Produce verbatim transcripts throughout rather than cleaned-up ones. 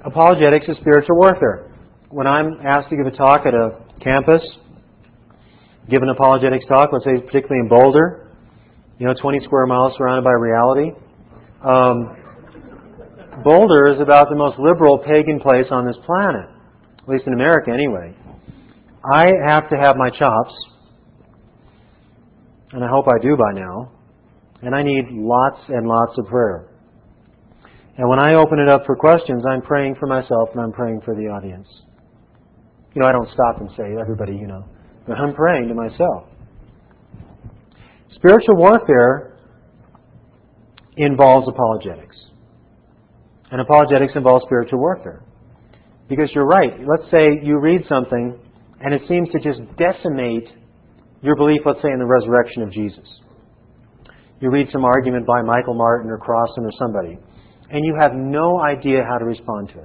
apologetics is spiritual warfare. When I'm asked to give a talk at a campus, give an apologetics talk, let's say particularly in Boulder, you know, twenty square miles surrounded by reality. Um, Boulder is about the most liberal pagan place on this planet, at least in America anyway. I have to have my chops, and I hope I do by now, and I need lots and lots of prayer. And when I open it up for questions, I'm praying for myself and I'm praying for the audience. You know, I don't stop and say, everybody, you know, but I'm praying to myself. Spiritual warfare involves apologetics. And apologetics involves spiritual warfare. Because you're right. Let's say you read something and it seems to just decimate your belief, let's say, in the resurrection of Jesus. You read some argument by Michael Martin or Crossan or somebody, and you have no idea how to respond to it.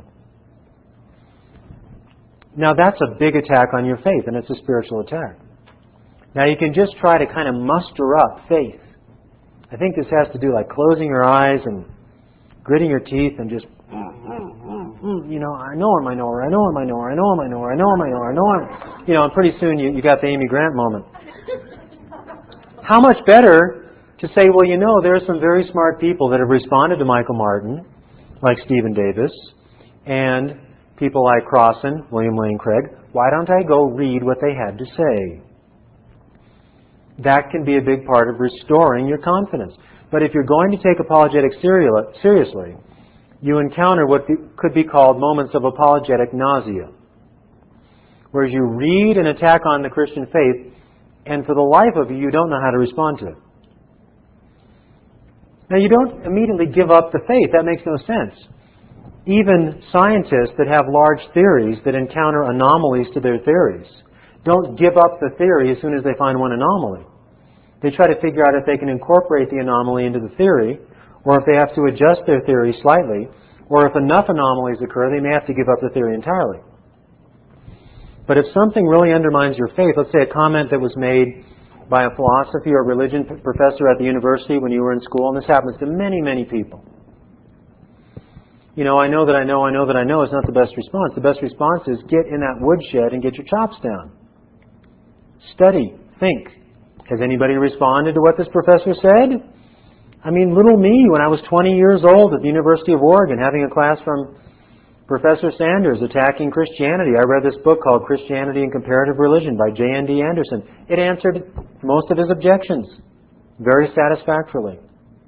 Now that's a big attack on your faith, and it's a spiritual attack. Now you can just try to kind of muster up faith. I think this has to do like closing your eyes and gritting your teeth and just, you know, I know I'm I know her, I know I'm I know her, I know I'm I know her, I know I'm I know her, I know I'm, you know, and pretty soon you, you got the Amy Grant moment. How much better to say, well, you know, there are some very smart people that have responded to Michael Martin, like Stephen Davis, and people like Crossan, William Lane Craig. Why don't I go read what they had to say? That can be a big part of restoring your confidence. But if you're going to take apologetics seriously, you encounter what could be called moments of apologetic nausea, where you read an attack on the Christian faith, and for the life of you, you don't know how to respond to it. Now, you don't immediately give up the faith. That makes no sense. Even scientists that have large theories that encounter anomalies to their theories don't give up the theory as soon as they find one anomaly. They try to figure out if they can incorporate the anomaly into the theory, or if they have to adjust their theory slightly, or if enough anomalies occur, they may have to give up the theory entirely. But if something really undermines your faith, let's say a comment that was made by a philosophy or religion professor at the university when you were in school, and this happens to many, many people. You know, I know that I know, I know that I know is not the best response. The best response is get in that woodshed and get your chops down. Study. Think. Has anybody responded to what this professor said? I mean, little me, when I was twenty years old at the University of Oregon, having a class from Professor Sanders attacking Christianity. I read this book called Christianity and Comparative Religion by J N D Anderson. It answered most of his objections very satisfactorily.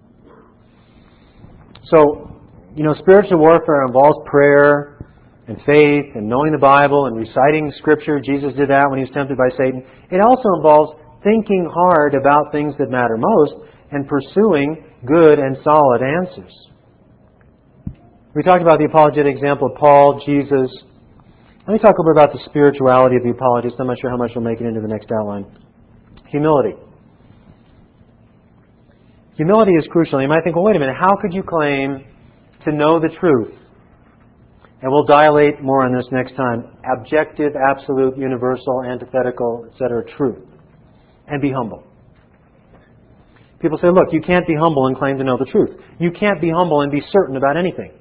So, you know, spiritual warfare involves prayer and faith and knowing the Bible and reciting Scripture. Jesus did that when he was tempted by Satan. It also involves thinking hard about things that matter most and pursuing good and solid answers. We talked about the apologetic example of Paul, Jesus. Let me talk a little bit about the spirituality of the apologist. I'm not sure how much we'll make it into the next outline. Humility. Humility is crucial. You might think, well, wait a minute, how could you claim to know the truth? And we'll dilate more on this next time. Objective, absolute, universal, antithetical, et cetera, truth. And be humble. People say, look, you can't be humble and claim to know the truth. You can't be humble and be certain about anything.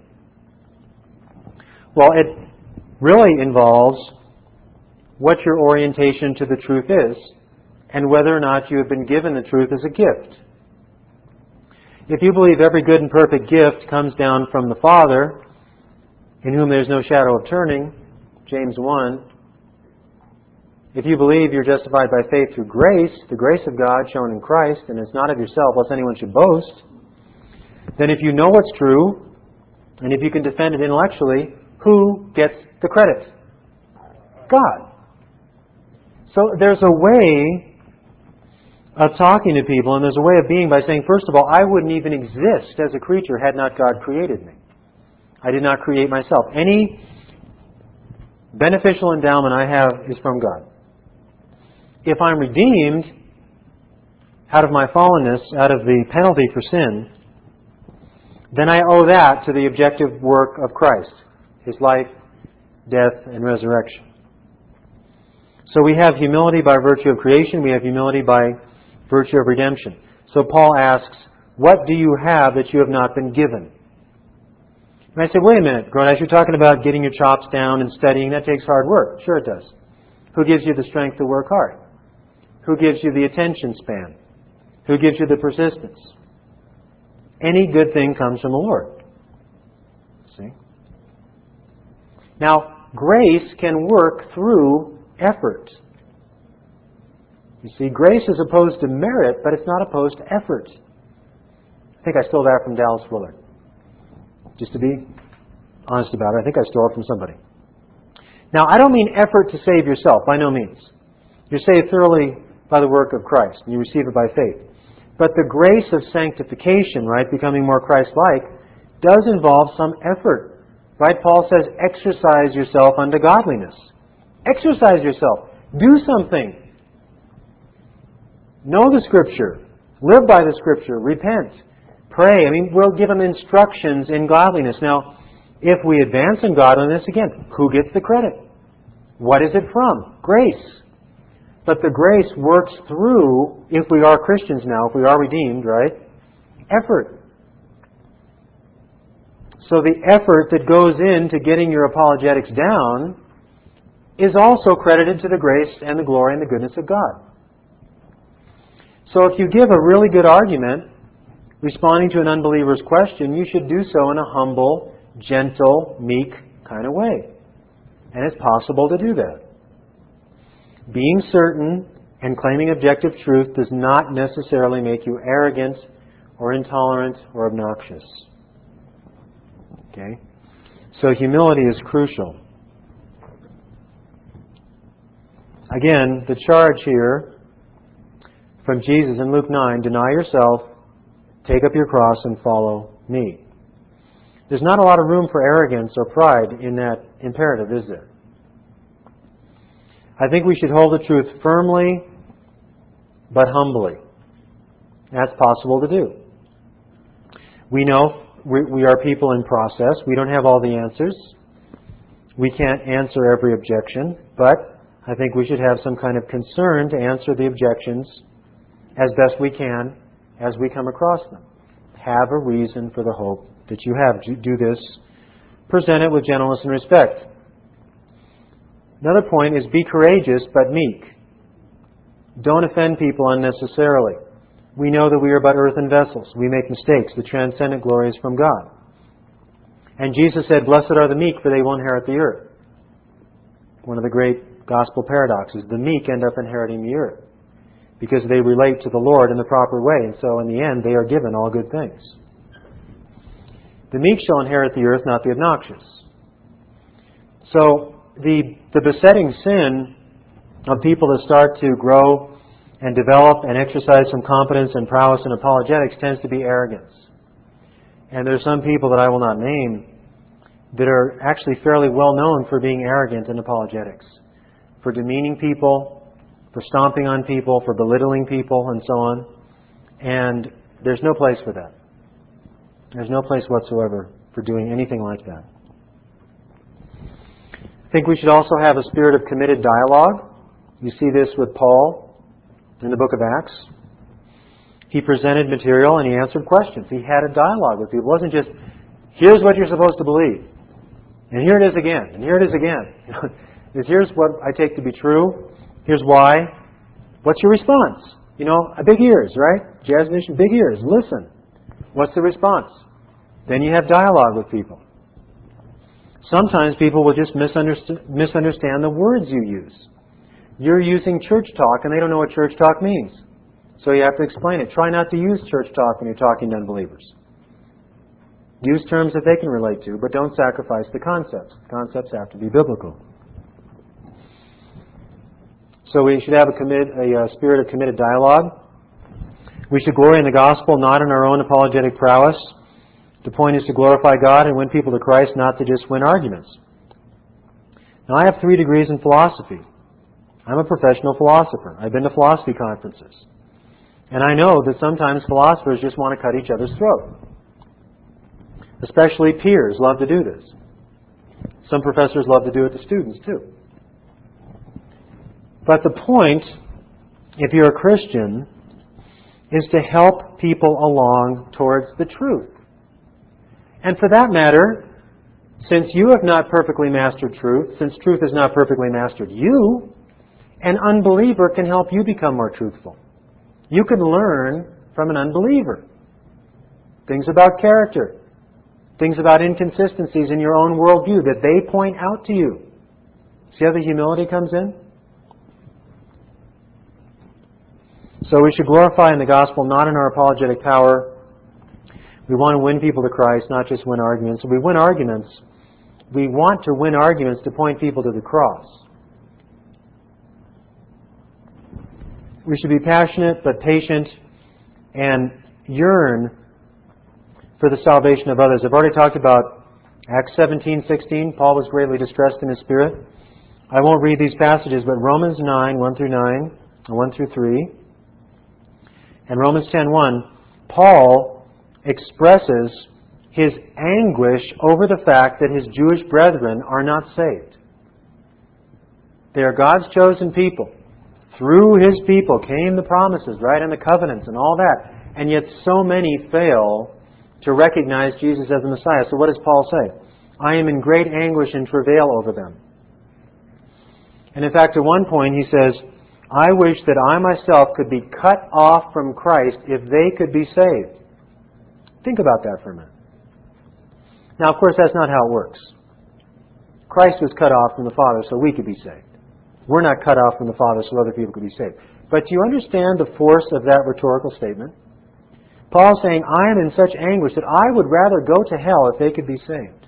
Well, it really involves what your orientation to the truth is and whether or not you have been given the truth as a gift. If you believe every good and perfect gift comes down from the Father, in whom there is no shadow of turning, James one, if you believe you're justified by faith through grace, the grace of God shown in Christ, and it's not of yourself, lest anyone should boast, then if you know what's true, and if you can defend it intellectually, who gets the credit? God. So there's a way of talking to people, and there's a way of being by saying, first of all, I wouldn't even exist as a creature had not God created me. I did not create myself. Any beneficial endowment I have is from God. If I'm redeemed out of my fallenness, out of the penalty for sin, then I owe that to the objective work of Christ, His life, death, and resurrection. So we have humility by virtue of creation. We have humility by virtue of redemption. So Paul asks, what do you have that you have not been given? And I say, wait a minute, Gronash, you're talking about getting your chops down and studying. That takes hard work. Sure it does. Who gives you the strength to work hard? Who gives you the attention span? Who gives you the persistence? Any good thing comes from the Lord. See? Now, grace can work through effort. You see, grace is opposed to merit, but it's not opposed to effort. I think I stole that from Dallas Willard. Just to be honest about it, I think I stole it from somebody. Now, I don't mean effort to save yourself, by no means. You're saved thoroughly by the work of Christ, and you receive it by faith. But the grace of sanctification, right, becoming more Christ-like, does involve some effort. Right? Paul says, exercise yourself unto godliness. Exercise yourself. Do something. Know the Scripture. Live by the Scripture. Repent. Pray. I mean, we'll give them instructions in godliness. Now, if we advance in godliness, again, who gets the credit? What is it from? Grace. But the grace works through, if we are Christians now, if we are redeemed, right? Effort. So the effort that goes into getting your apologetics down is also credited to the grace and the glory and the goodness of God. So if you give a really good argument responding to an unbeliever's question, you should do so in a humble, gentle, meek kind of way. And it's possible to do that. Being certain and claiming objective truth does not necessarily make you arrogant or intolerant or obnoxious. Okay? So humility is crucial. Again, the charge here from Jesus in Luke nine, deny yourself, take up your cross, and follow me. There's not a lot of room for arrogance or pride in that imperative, is there? I think we should hold the truth firmly, but humbly. That's possible to do. We know we, we are people in process. We don't have all the answers. We can't answer every objection, but I think we should have some kind of concern to answer the objections as best we can as we come across them. Have a reason for the hope that you have. Do this. Present it with gentleness and respect. Another point is be courageous but meek. Don't offend people unnecessarily. We know that we are but earthen vessels. We make mistakes. The transcendent glory is from God. And Jesus said, blessed are the meek, for they will inherit the earth. One of the great gospel paradoxes. The meek end up inheriting the earth because they relate to the Lord in the proper way. And so in the end, they are given all good things. The meek shall inherit the earth, not the obnoxious. So the, the besetting sin of people that start to grow and develop and exercise some competence and prowess in apologetics tends to be arrogance. And there's some people that I will not name that are actually fairly well known for being arrogant in apologetics, for demeaning people, for stomping on people, for belittling people, and so on. And there's no place for that. There's no place whatsoever for doing anything like that. I think we should also have a spirit of committed dialogue. You see this with Paul in the book of Acts. He presented material and he answered questions. He had a dialogue with people. It wasn't just, here's what you're supposed to believe. And here it is again. And here it is again. Is here's what I take to be true. Here's why. What's your response? You know, big ears, right? Jazz Nation, big ears. Listen. What's the response? Then you have dialogue with people. Sometimes people will just misunderstand, misunderstand the words you use. You're using church talk and they don't know what church talk means. So you have to explain it. Try not to use church talk when you're talking to unbelievers. Use terms that they can relate to, but don't sacrifice the concepts. The concepts have to be biblical. So we should have a, commit, a, a spirit of committed dialogue. We should glory in the gospel, not in our own apologetic prowess. The point is to glorify God and win people to Christ, not to just win arguments. Now, I have three degrees in philosophy. I'm a professional philosopher. I've been to philosophy conferences. And I know that sometimes philosophers just want to cut each other's throat. Especially peers love to do this. Some professors love to do it to students too. But the point, if you're a Christian, is to help people along towards the truth. And for that matter, Since you have not perfectly mastered truth, since truth has not perfectly mastered you, an unbeliever can help you become more truthful. You can learn from an unbeliever things about character, things about inconsistencies in your own worldview that they point out to you. See how the humility comes in? So we should glorify in the gospel, not in our apologetic power. We want to win people to Christ, not just win arguments. If we win arguments, we want to win arguments to point people to the cross. We should be passionate but patient and yearn for the salvation of others. I've already talked about Acts seventeen sixteen. Paul was greatly distressed in his spirit. I won't read these passages, but Romans nine, one through nine, and one through three, and Romans ten one, Paul expresses his anguish over the fact that his Jewish brethren are not saved. They are God's chosen people. Through His people came the promises, right, and the covenants and all that. And yet so many fail to recognize Jesus as the Messiah. So what does Paul say? I am in great anguish and travail over them. And in fact, at one point he says, I wish that I myself could be cut off from Christ if they could be saved. Think about that for a minute. Now, of course, that's not how it works. Christ was cut off from the Father so we could be saved. We're not cut off from the Father so other people could be saved. But do you understand the force of that rhetorical statement? Paul's saying, I am in such anguish that I would rather go to hell if they could be saved.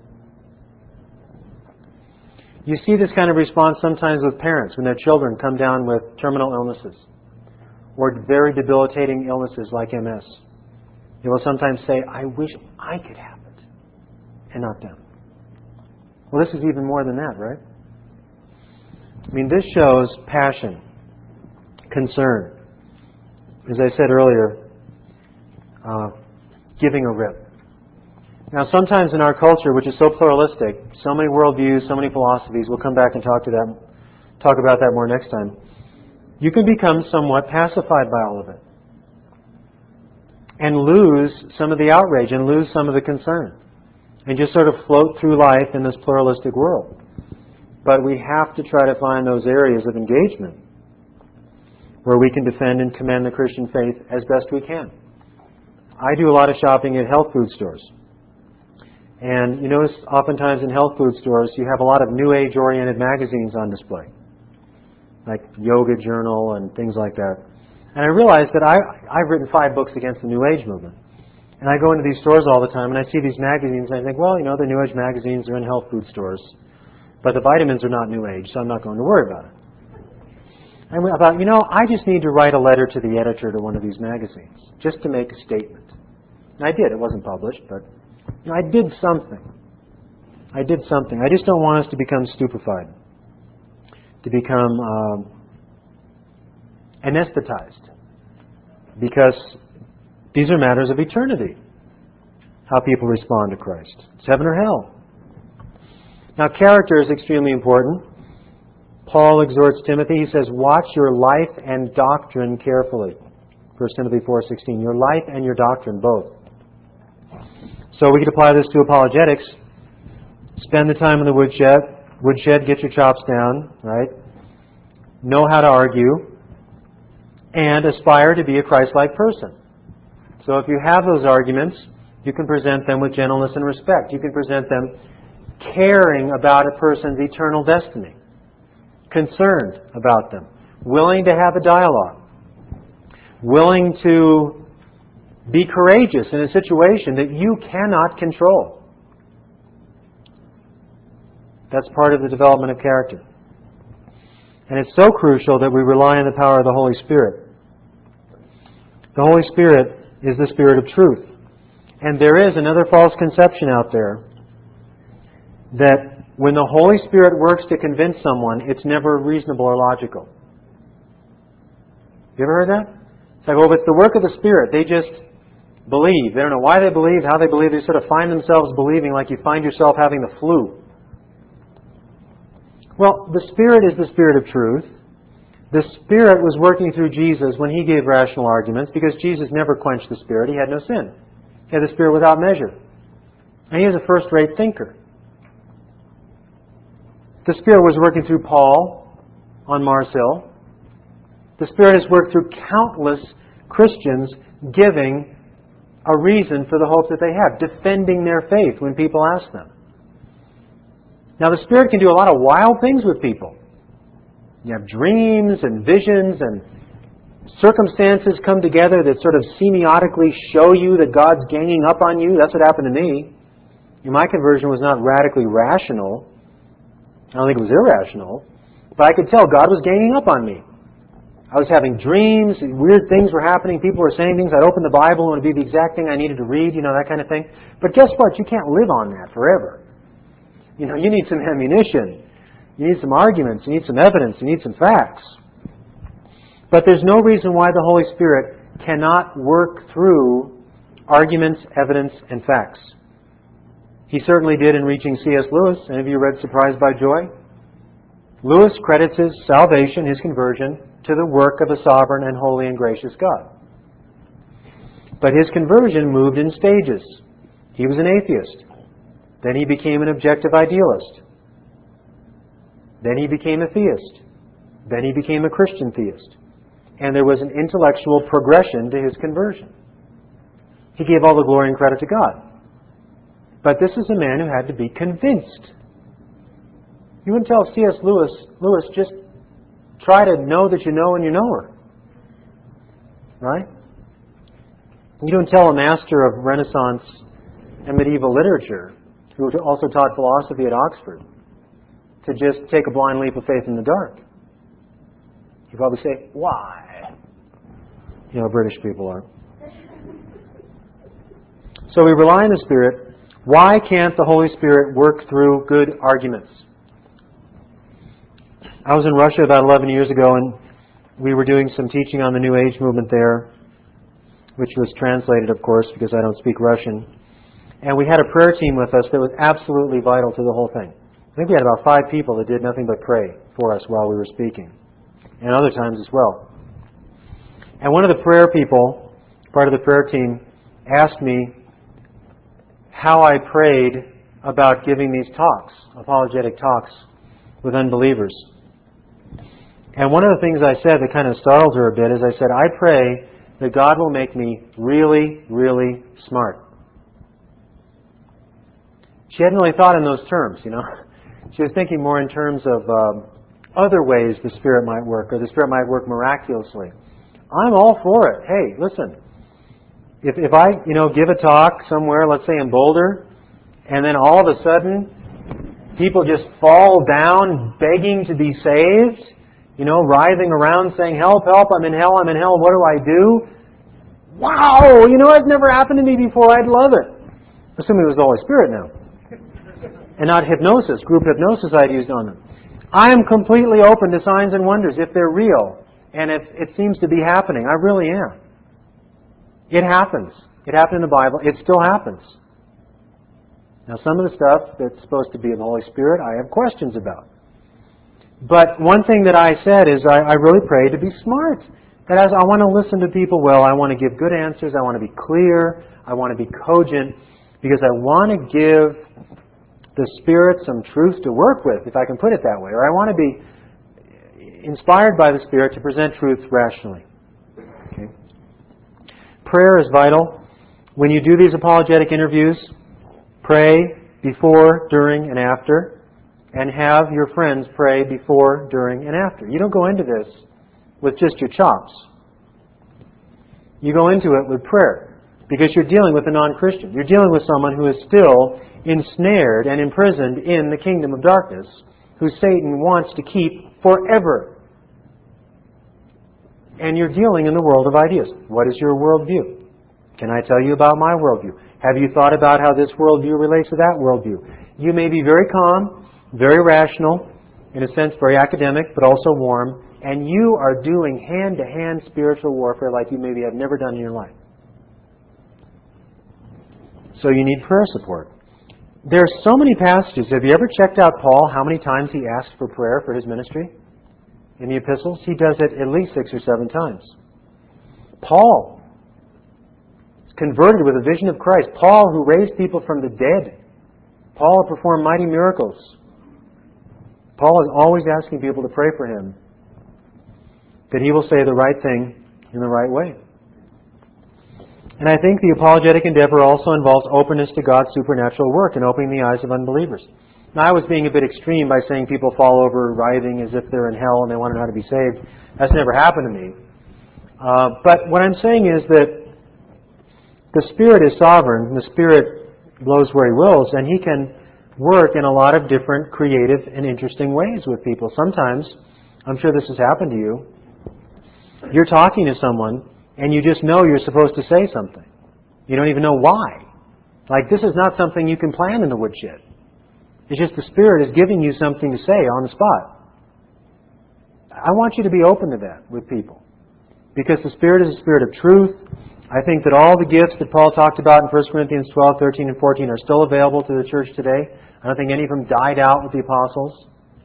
You see this kind of response sometimes with parents when their children come down with terminal illnesses or very debilitating illnesses like M S. They will sometimes say, I wish I could have it, and not them. Well, this is even more than that, right? I mean, this shows passion, concern. As I said earlier, uh, giving a rip. Now, sometimes in our culture, which is so pluralistic, so many worldviews, so many philosophies, we'll come back and talk to that, talk about that more next time. You can become somewhat pacified by all of it, and lose some of the outrage, and lose some of the concern, and just sort of float through life in this pluralistic world. But we have to try to find those areas of engagement where we can defend and commend the Christian faith as best we can. I do a lot of shopping at health food stores. And you notice oftentimes in health food stores you have a lot of New Age-oriented magazines on display, like Yoga Journal and things like that. And I realized that I, I've written five books against the New Age movement. And I go into these stores all the time and I see these magazines and I think, well, you know, they're New Age magazines, they're in health food stores. But the vitamins are not New Age, so I'm not going to worry about it. And I thought, you know, I just need to write a letter to the editor to one of these magazines, just to make a statement. And I did. It wasn't published, but you know, I did something. I did something. I just don't want us to become stupefied, to become um, anesthetized, because these are matters of eternity, how people respond to Christ. It's heaven or hell. Now, character is extremely important. Paul exhorts Timothy. He says, watch your life and doctrine carefully. First Timothy four sixteen. Your life and your doctrine, both. So we could apply this to apologetics. Spend the time in the woodshed. Woodshed, get your chops down, right? Know how to argue. And aspire to be a Christ-like person. So if you have those arguments, you can present them with gentleness and respect. You can present them caring about a person's eternal destiny, concerned about them, willing to have a dialogue, willing to be courageous in a situation that you cannot control. That's part of the development of character. And it's so crucial that we rely on the power of the Holy Spirit. The Holy Spirit is the Spirit of truth. And there is another false conception out there that when the Holy Spirit works to convince someone, it's never reasonable or logical. You ever heard that? It's like, well, if it's the work of the Spirit, they just believe. They don't know why they believe, how they believe. They sort of find themselves believing like you find yourself having the flu. Well, the Spirit is the Spirit of truth. The Spirit was working through Jesus when He gave rational arguments because Jesus never quenched the Spirit. He had no sin. He had the Spirit without measure. And He is a first-rate thinker. The Spirit was working through Paul on Mars Hill. The Spirit has worked through countless Christians giving a reason for the hope that they have, defending their faith when people ask them. Now, the Spirit can do a lot of wild things with people. You have dreams and visions, and circumstances come together that sort of semiotically show you that God's ganging up on you. That's what happened to me. And my conversion was not radically rational. I don't think it was irrational. But I could tell God was ganging up on me. I was having dreams, weird things were happening, people were saying things. I'd open the Bible and it would be the exact thing I needed to read, you know, that kind of thing. But guess what? You can't live on that forever. You know, you need some ammunition. You need some arguments. You need some evidence. You need some facts. But there's no reason why the Holy Spirit cannot work through arguments, evidence, and facts. He certainly did in reaching C S Lewis. Any of you read Surprised by Joy? Lewis credits his salvation, his conversion, to the work of a sovereign and holy and gracious God. But his conversion moved in stages. He was an atheist. Then he became an objective idealist. Then he became a theist. Then he became a Christian theist. And there was an intellectual progression to his conversion. He gave all the glory and credit to God. But this is a man who had to be convinced. You wouldn't tell C S Lewis, Lewis, just try to know that you know and you know her. Right? You don't tell a master of Renaissance and medieval literature, who also taught philosophy at Oxford, to just take a blind leap of faith in the dark. You probably say, why? You know, British people are. So we rely on the Spirit. Why can't the Holy Spirit work through good arguments? I was in Russia about eleven years ago, and we were doing some teaching on the New Age movement there, which was translated, of course, because I don't speak Russian. And we had a prayer team with us that was absolutely vital to the whole thing. I think we had about five people that did nothing but pray for us while we were speaking, and other times as well. And one of the prayer people, part of the prayer team, asked me how I prayed about giving these talks, apologetic talks, with unbelievers. And one of the things I said that kind of startled her a bit is I said, I pray that God will make me really, really smart. She hadn't really thought in those terms, you know. She was thinking more in terms of um, other ways the Spirit might work, or the Spirit might work miraculously. I'm all for it. Hey, listen, if if I, you know, give a talk somewhere, let's say in Boulder, and then all of a sudden people just fall down begging to be saved, you know, writhing around saying, help, help, I'm in hell, I'm in hell, what do I do? Wow, you know, it's never happened to me before, I'd love it. Assuming it was the Holy Spirit now. And not hypnosis, group hypnosis I'd used on them. I am completely open to signs and wonders if they're real and if it seems to be happening. I really am. It happens. It happened in the Bible. It still happens. Now, some of the stuff that's supposed to be of the Holy Spirit, I have questions about. But one thing that I said is I, I really pray to be smart. That as I want to listen to people well, I want to give good answers, I want to be clear, I want to be cogent, because I want to give the Spirit some truth to work with, if I can put it that way. Or I want to be inspired by the Spirit to present truth rationally. Okay. Prayer is vital. When you do these apologetic interviews, pray before, during, and after, and have your friends pray before, during, and after. You don't go into this with just your chops. You go into it with prayer, because you're dealing with a non-Christian. You're dealing with someone who is still ensnared and imprisoned in the kingdom of darkness, who Satan wants to keep forever. And you're dealing in the world of ideas. What is your worldview? Can I tell you about my worldview? Have you thought about how this worldview relates to that worldview? You may be very calm, very rational, in a sense very academic, but also warm, and you are doing hand-to-hand spiritual warfare like you maybe have never done in your life. So you need prayer support. There are so many passages. Have you ever checked out Paul, how many times he asked for prayer for his ministry? In the epistles, he does it at least six or seven times. Paul is converted with a vision of Christ. Paul, who raised people from the dead. Paul, who performed mighty miracles. Paul is always asking people to pray for him, that he will say the right thing in the right way. And I think the apologetic endeavor also involves openness to God's supernatural work and opening the eyes of unbelievers. Now, I was being a bit extreme by saying people fall over writhing as if they're in hell and they want to know how to be saved. That's never happened to me. Uh, but what I'm saying is that the Spirit is sovereign, and the Spirit blows where He wills, and He can work in a lot of different creative and interesting ways with people. Sometimes, I'm sure this has happened to you, you're talking to someone and you just know you're supposed to say something. You don't even know why. Like, this is not something you can plan in the woodshed. It's just the Spirit is giving you something to say on the spot. I want you to be open to that with people. Because the Spirit is a Spirit of truth. I think that all the gifts that Paul talked about in First Corinthians twelve, thirteen, and fourteen are still available to the church today. I don't think any of them died out with the apostles.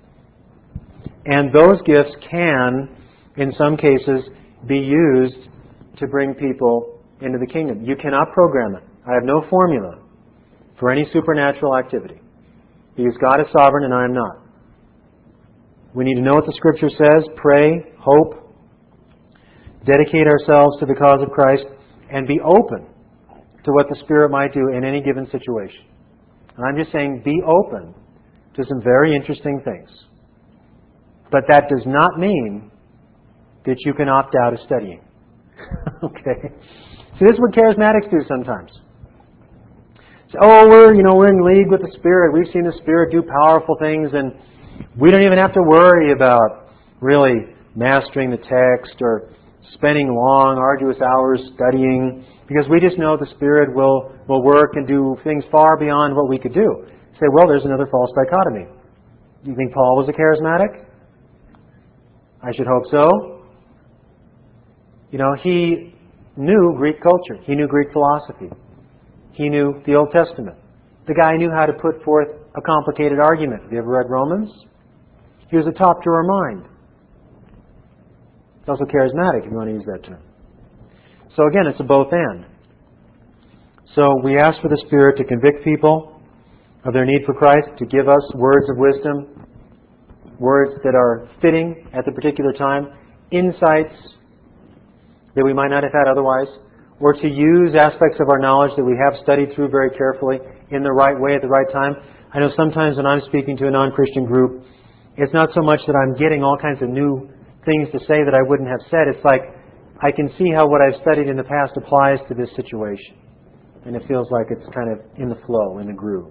And those gifts can, in some cases, be used to bring people into the kingdom. You cannot program it. I have no formula for any supernatural activity. Because God is sovereign and I am not. We need to know what the Scripture says, pray, hope, dedicate ourselves to the cause of Christ, and be open to what the Spirit might do in any given situation. And I'm just saying, be open to some very interesting things. But that does not mean that you can opt out of studying. Okay? See, this is what charismatics do sometimes. So, oh, we're, you know, we're in league with the Spirit. We've seen the Spirit do powerful things, and we don't even have to worry about really mastering the text or spending long, arduous hours studying, because we just know the Spirit will, will work and do things far beyond what we could do. You say, well, there's another false dichotomy. Do you think Paul was a charismatic? I should hope so. You know, he knew Greek culture. He knew Greek philosophy. He knew the Old Testament. The guy knew how to put forth a complicated argument. Have you ever read Romans? He was a top drawer mind. He's also charismatic, if you want to use that term. So again, it's a both and. So we ask for the Spirit to convict people of their need for Christ, to give us words of wisdom, words that are fitting at the particular time, insights that we might not have had otherwise, or to use aspects of our knowledge that we have studied through very carefully in the right way at the right time. I know sometimes when I'm speaking to a non-Christian group, it's not so much that I'm getting all kinds of new things to say that I wouldn't have said. It's like I can see how what I've studied in the past applies to this situation. And it feels like it's kind of in the flow, in the groove.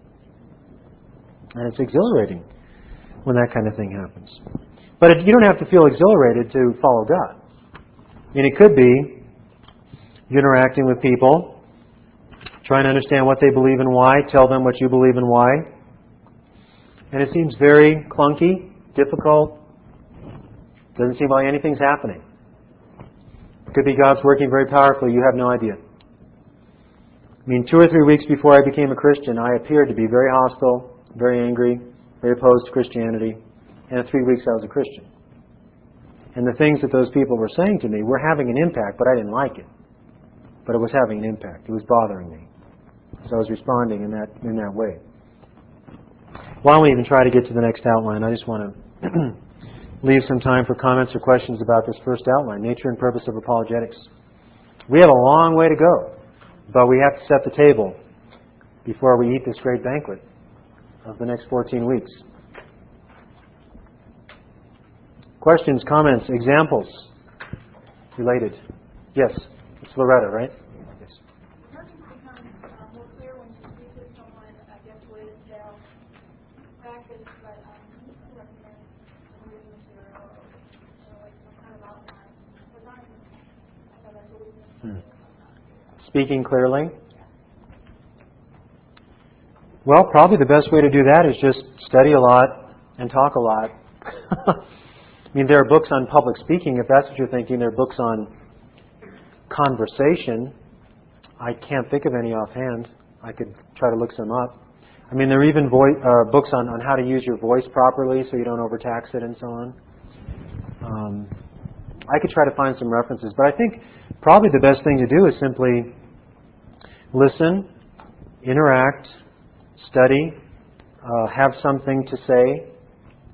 And it's exhilarating when that kind of thing happens. But it, you don't have to feel exhilarated to follow God. I mean, it could be you're interacting with people, trying to understand what they believe and why, tell them what you believe and why. And it seems very clunky, difficult. Doesn't seem like anything's happening. It could be God's working very powerfully. You have no idea. I mean, two or three weeks before I became a Christian, I appeared to be very hostile, very angry, very opposed to Christianity. And in three weeks I was a Christian. And the things that those people were saying to me were having an impact, but I didn't like it. But it was having an impact. It was bothering me. So I was responding in that in that way. Why don't we even try to get to the next outline? I just want to leave some time for comments or questions about this first outline, nature and purpose of apologetics. We have a long way to go, but we have to set the table before we eat this great banquet of the next fourteen weeks. Questions, comments, examples related? Yes, it's Loretta, right? Yes. Learning becomes uh, more clear when you speak to someone, I guess, with their practice, but um, can you recommend some reading material or you know, like some kind of outline? Because I'm, I know that's a weakness. Hmm. Speaking clearly? Well, probably the best way to do that is just study a lot and talk a lot. I mean, there are books on public speaking, if that's what you're thinking. There are books on conversation. I can't think of any offhand. I could try to look some up. I mean, there are even vo- uh, books on, on how to use your voice properly so you don't overtax it and so on. Um, I could try to find some references. But I think probably the best thing to do is simply listen, interact, study, uh, have something to say.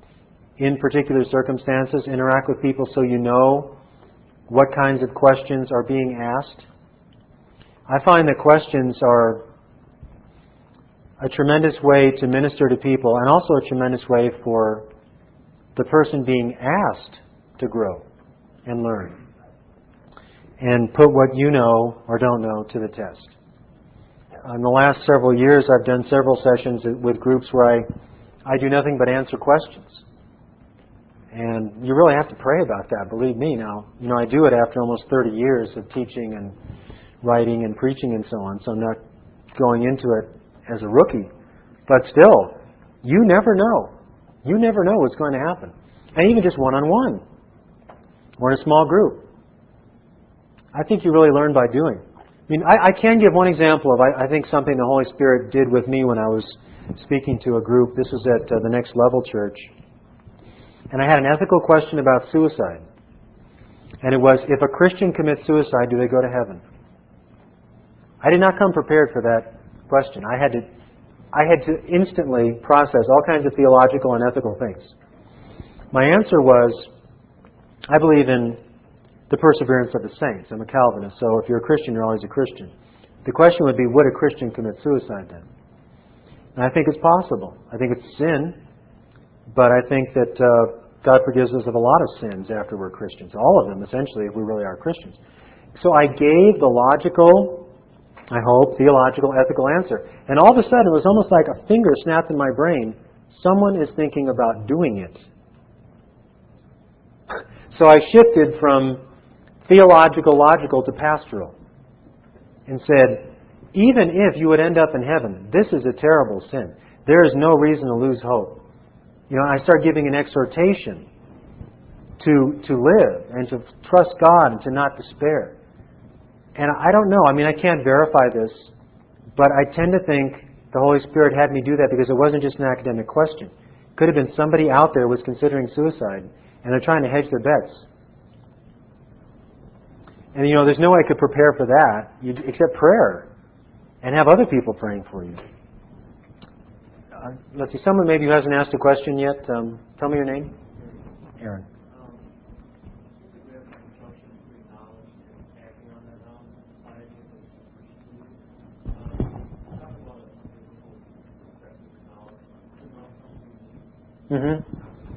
in particular circumstances. Interact with people so you know what kinds of questions are being asked. I find that questions are a tremendous way to minister to people, and also a tremendous way for the person being asked to grow and learn and put what you know or don't know to the test. In the last several years, I've done several sessions with groups where I, I do nothing but answer questions. And you really have to pray about that, believe me. Now, you know, I do it after almost thirty years of teaching and writing and preaching and so on, so I'm not going into it as a rookie. But still, you never know. You never know what's going to happen. And even just one-on-one or in a small group. I think you really learn by doing. I mean, I, I can give one example of, I, I think, something the Holy Spirit did with me when I was speaking to a group. This was at uh, the Next Level Church. And I had an ethical question about suicide. And it was, if a Christian commits suicide, do they go to heaven? I did not come prepared for that question. I had to, I had to instantly process all kinds of theological and ethical things. My answer was, I believe in the perseverance of the saints. I'm a Calvinist, so if you're a Christian, you're always a Christian. The question would be, would a Christian commit suicide then? And I think it's possible. I think it's sin, but I think that uh, God forgives us of a lot of sins after we're Christians. All of them, essentially, if we really are Christians. So I gave the logical, I hope, theological, ethical answer. And all of a sudden, it was almost like a finger snapped in my brain. Someone is thinking about doing it. So I shifted from theological, logical to pastoral and said, even if you would end up in heaven, this is a terrible sin. There is no reason to lose hope. You know, I start giving an exhortation to to live and to trust God and to not despair. And I don't know. I mean, I can't verify this, but I tend to think the Holy Spirit had me do that because it wasn't just an academic question. It could have been somebody out there was considering suicide, and they're trying to hedge their bets. And, you know, there's no way I could prepare for that except prayer and have other people praying for you. Uh, let's see, someone maybe who hasn't asked a question yet. Um, tell me your name. Aaron. Mm-hmm.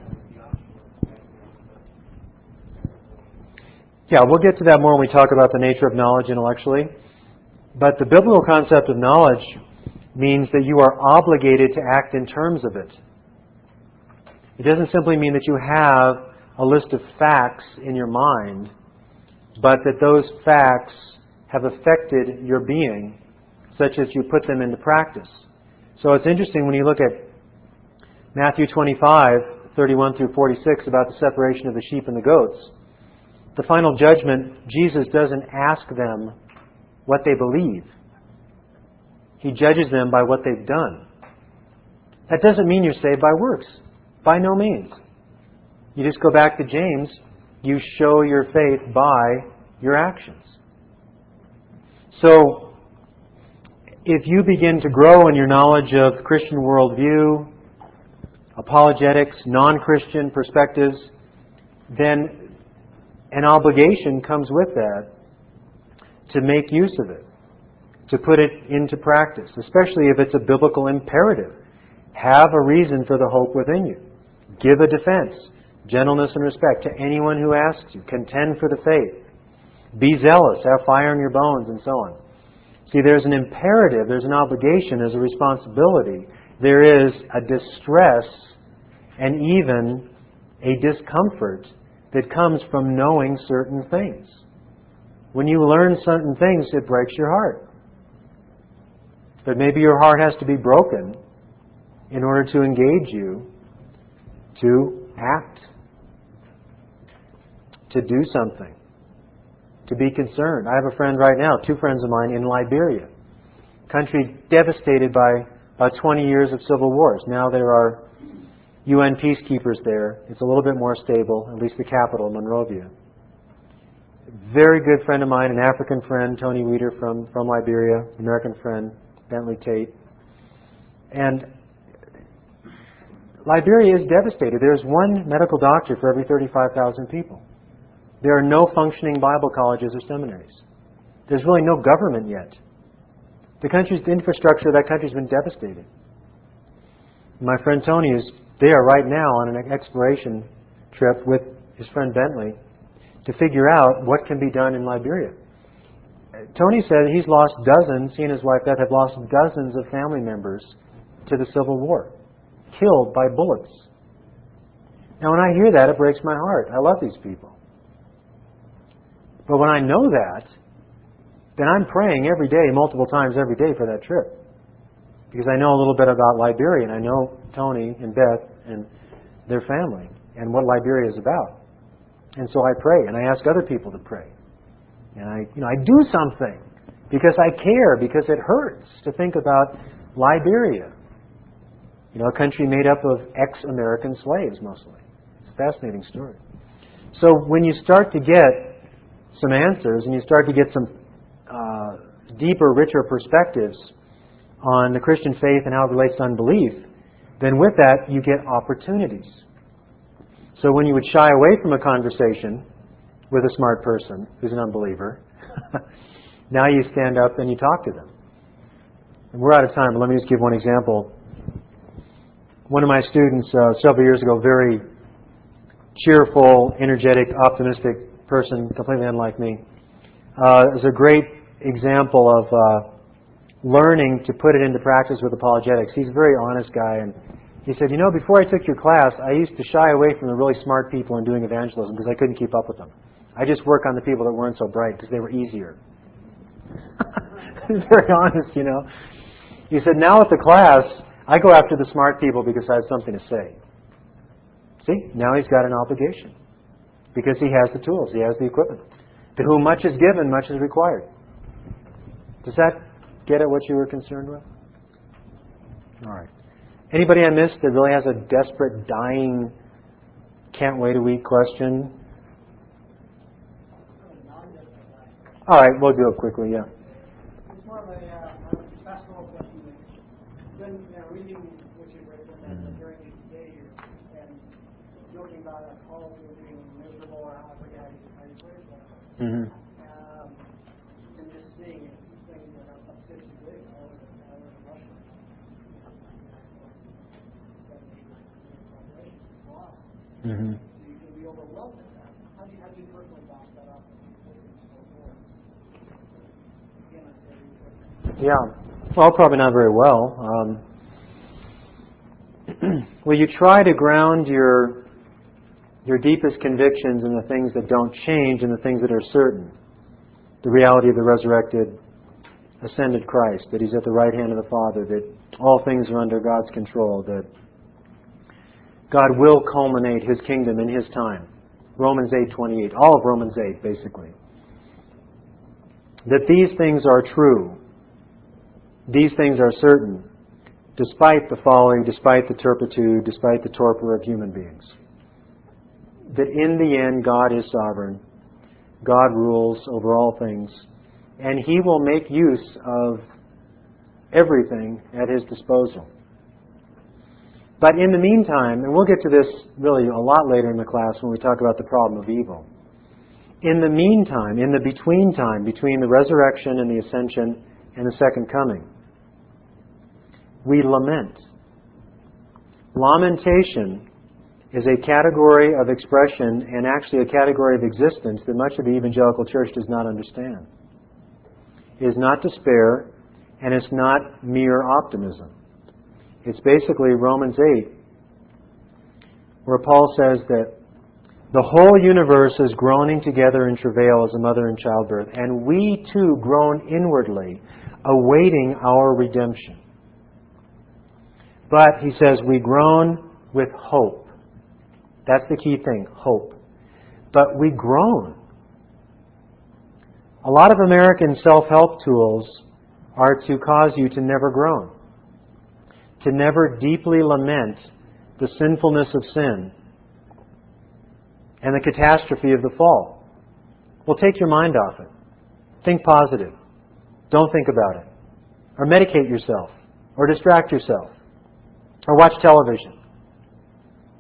Yeah, we'll get to that more when we talk about the nature of knowledge intellectually. But the biblical concept of knowledge means that you are obligated to act in terms of it. It doesn't simply mean that you have a list of facts in your mind, but that those facts have affected your being, such as you put them into practice. So it's interesting when you look at Matthew twenty-five, thirty-one through forty-six, about the separation of the sheep and the goats. The final judgment, Jesus doesn't ask them what they believe. He judges them by what they've done. That doesn't mean you're saved by works. By no means. You just go back to James. You show your faith by your actions. So, if you begin to grow in your knowledge of Christian worldview, apologetics, non-Christian perspectives, then an obligation comes with that to make use of it, to put it into practice, especially if it's a biblical imperative. Have a reason for the hope within you. Give a defense, gentleness and respect to anyone who asks you. Contend for the faith. Be zealous, have fire in your bones, and so on. See, there's an imperative, there's an obligation, there's a responsibility. There is a distress and even a discomfort that comes from knowing certain things. When you learn certain things, it breaks your heart. But maybe your heart has to be broken in order to engage you to act, to do something, to be concerned. I have a friend right now, two friends of mine in Liberia, country devastated by about twenty years of civil wars. Now there are U N peacekeepers there. It's a little bit more stable, at least the capital, Monrovia. Very good friend of mine, an African friend, Tony Weeder from, from Liberia, American friend, Bentley Tate. And Liberia is devastated. There's one medical doctor for every thirty-five thousand people. There are no functioning Bible colleges or seminaries. There's really no government yet. The country's the infrastructure of that country has been devastated. My friend Tony is there right now on an exploration trip with his friend Bentley to figure out what can be done in Liberia. Tony said he's lost dozens, he and his wife Beth have lost dozens of family members to the Civil War, killed by bullets. Now when I hear that, it breaks my heart. I love these people. But when I know that, then I'm praying every day, multiple times every day for that trip. Because I know a little bit about Liberia, and I know Tony and Beth and their family, and what Liberia is about. And so I pray, and I ask other people to pray. And I, you know, I do something because I care, because it hurts to think about Liberia. You know, a country made up of ex-American slaves mostly. It's a fascinating story. So when you start to get some answers and you start to get some uh, deeper, richer perspectives on the Christian faith and how it relates to unbelief, then with that you get opportunities. So when you would shy away from a conversation with a smart person who's an unbeliever, now you stand up and you talk to them. And we're out of time, but let me just give one example. One of my students uh, several years ago, very cheerful, energetic, optimistic person, completely unlike me, uh, is a great example of uh, learning to put it into practice with apologetics. He's a very honest guy, and he said, you know, before I took your class, I used to shy away from the really smart people in doing evangelism because I couldn't keep up with them. I just work on the people that weren't so bright because they were easier. He's very honest, you know. He said, now at the class, I go after the smart people because I have something to say. See, now he's got an obligation because he has the tools, he has the equipment. To whom much is given, much is required. Does that get at what you were concerned with? All right. Anybody I missed that really has a desperate, dying, can't wait a week question? All right, we'll do it quickly, yeah. It's more of a uh, pastoral question. When you know, reading what you've written mm-hmm. during these days and joking about a call to being miserable, or I forget how you put it. Mm-hmm. Um, and just seeing things that upset you big. I was in Russia. Mm-hmm. So you can be overwhelmed at that. How do you, how do you personally bounce that up? Yeah, well, probably not very well. Um, well, you try to ground your your deepest convictions in the things that don't change and the things that are certain. The reality of the resurrected, ascended Christ, that He's at the right hand of the Father, that all things are under God's control, that God will culminate His kingdom in His time. Romans eight twenty-eight, all of Romans eight, basically. That these things are true. These things are certain, despite the folly, despite the turpitude, despite the torpor of human beings. That in the end, God is sovereign. God rules over all things. And He will make use of everything at His disposal. But in the meantime, and we'll get to this really a lot later in the class when we talk about the problem of evil. In the meantime, in the between time, between the resurrection and the ascension and the second coming, we lament. Lamentation is a category of expression and actually a category of existence that much of the evangelical church does not understand. It is not despair, and it's not mere optimism. It's basically Romans eight, where Paul says that the whole universe is groaning together in travail as a mother in childbirth, and we too groan inwardly, awaiting our redemption. But, he says, we groan with hope. That's the key thing, hope. But we groan. A lot of American self-help tools are to cause you to never groan, to never deeply lament the sinfulness of sin and the catastrophe of the fall. Well, take your mind off it. Think positive. Don't think about it. Or medicate yourself. Or distract yourself. Or watch television.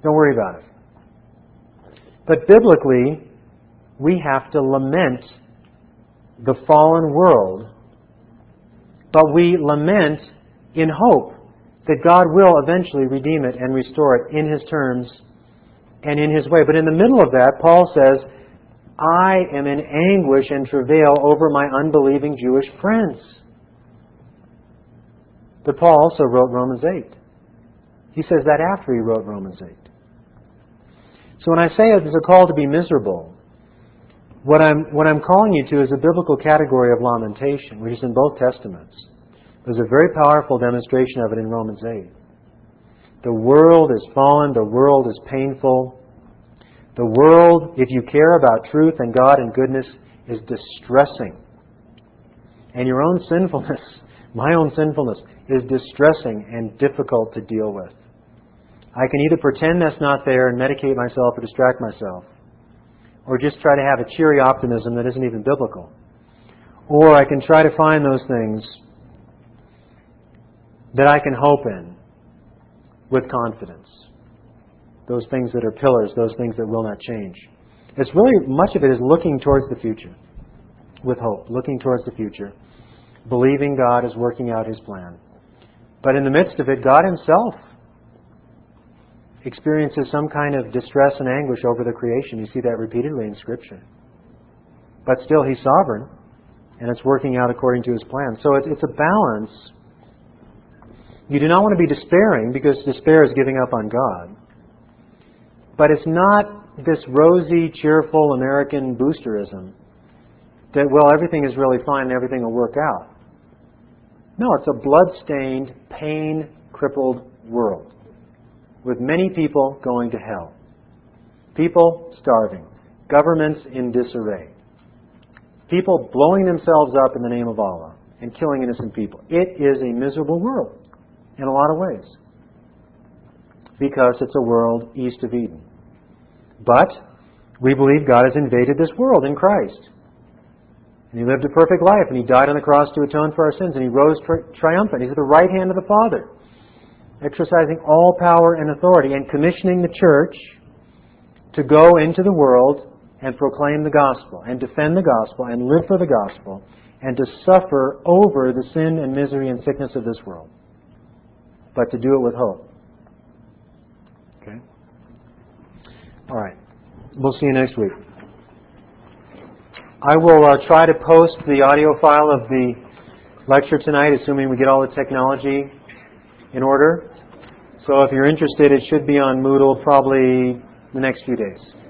Don't worry about it. But biblically, we have to lament the fallen world, but we lament in hope that God will eventually redeem it and restore it in His terms and in His way. But in the middle of that, Paul says, I am in anguish and travail over my unbelieving Jewish friends. But Paul also wrote Romans eight. He says that after he wrote Romans eight. So when I say there's a call to be miserable, what I'm, what I'm calling you to is a biblical category of lamentation, which is in both Testaments. There's a very powerful demonstration of it in Romans eight. The world is fallen. The world is painful. The world, if you care about truth and God and goodness, is distressing. And your own sinfulness, my own sinfulness, is distressing and difficult to deal with. I can either pretend that's not there and medicate myself or distract myself, or just try to have a cheery optimism that isn't even biblical. Or I can try to find those things that I can hope in with confidence. Those things that are pillars, those things that will not change. It's really, much of it is looking towards the future with hope, looking towards the future, believing God is working out His plan. But in the midst of it, God Himself experiences some kind of distress and anguish over the creation. You see that repeatedly in Scripture. But still, He's sovereign, and it's working out according to His plan. So it's, it's a balance. You do not want to be despairing, because despair is giving up on God. But it's not this rosy, cheerful American boosterism that, well, everything is really fine and everything will work out. No, it's a blood-stained, pain-crippled world with many people going to hell. People starving. Governments in disarray. People blowing themselves up in the name of Allah and killing innocent people. It is a miserable world in a lot of ways, because it's a world east of Eden. But we believe God has invaded this world in Christ. And He lived a perfect life, and He died on the cross to atone for our sins, and He rose tri- triumphant. He's at the right hand of the Father, exercising all power and authority, and commissioning the church to go into the world and proclaim the gospel, and defend the gospel, and live for the gospel, and to suffer over the sin and misery and sickness of this world. But to do it with hope. Okay? All right. We'll see you next week. I will uh, try to post the audio file of the lecture tonight, assuming we get all the technology in order. So if you're interested, it should be on Moodle probably the next few days.